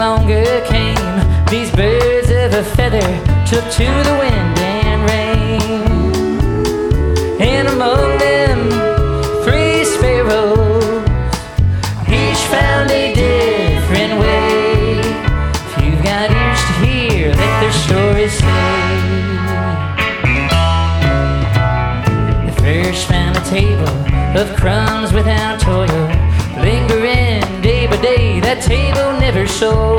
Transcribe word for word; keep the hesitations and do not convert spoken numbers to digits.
Longer came these birds of a feather, took to the wind and rain, and among them three sparrows, each found a different way. If you've got ears to hear, let their stories say. The first found a table of crumbs without toil, lingering day by day, that table never sold.